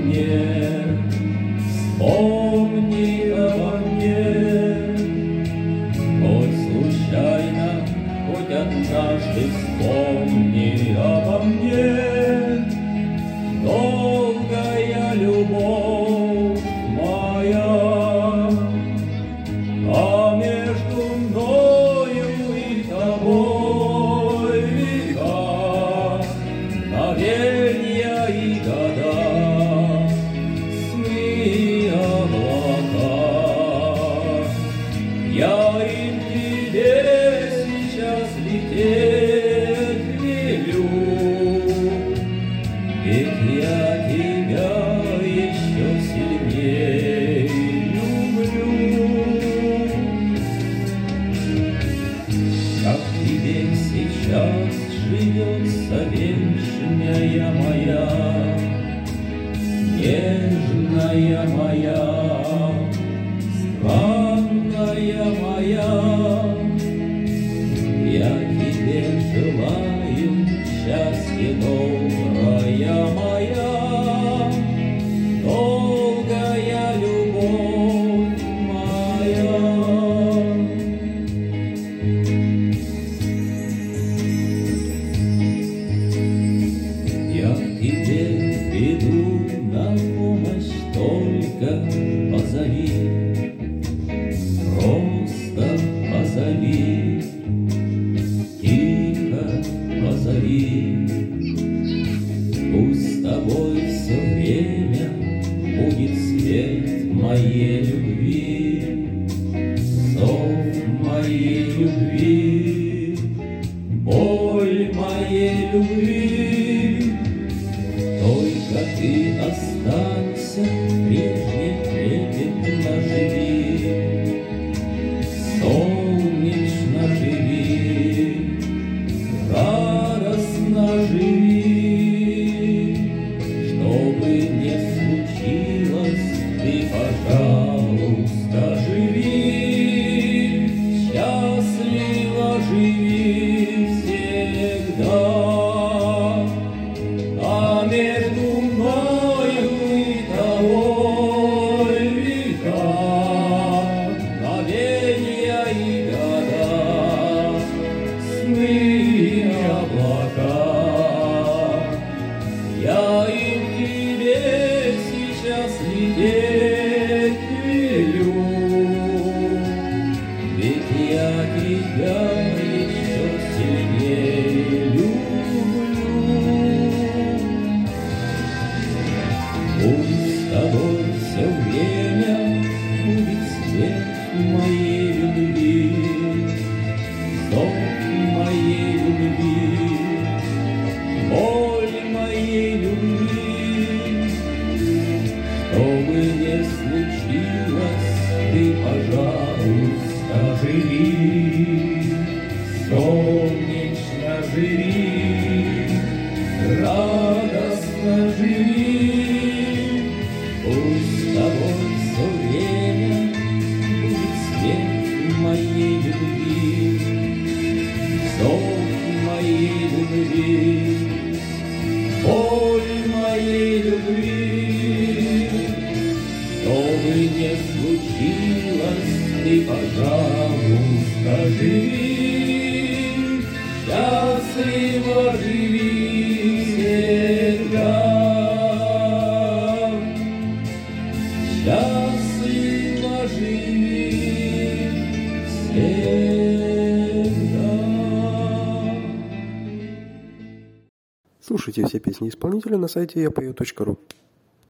мне, вспомни обо мне. Хоть случайно, хоть однажды вспомни обо мне. Долгая любовь моя, а между мною и тобой века, мгновенья и года, сны и облака. Я и к тебе сейчас лететь велю, ведь я тебя еще сильнее люблю. Как тебе сейчас живется вечная моя, нежная моя, странная моя. Я тебе желаю счастья добрая моя, долгая любовь моя. Я к тебе приду на помощь, только позови, просто позови, тихо позови. Пусть с тобой все время будет свет моей любви, зов моей любви, боль моей любви. Только ты останься, прежде трепетно живи, солнечно живи, радостно живи. Что бы ни случилось, ты, пожалуйста, живи, счастливо живи всегда. А между мною и тобой века, мгновенья и года, сны и облака. Я и к тебе сейчас лететь велю, ведь я тебя еще сильнее люблю. Пусть с тобой все время будет свет моей любви, зов моей любви, боль моей любви. Что бы ни случилось, ты, пожалуйста, живи, солнечно живи, радостно живи. Пусть с тобой все время будет свет моей любви, зов моей любви, боль моей любви. Что бы ни случилось, ты, пожалуйста, живи, счастливо живи всегда. Счастливо живи всегда. Слушайте все песни исполнителя на сайте yapою.ru.